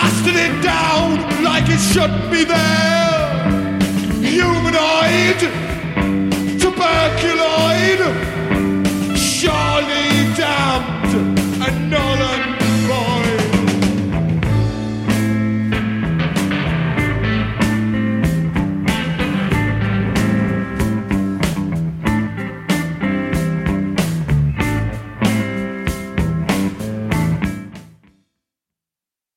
blasted it down like it shouldn't be there. Humanoid, tuberculoid,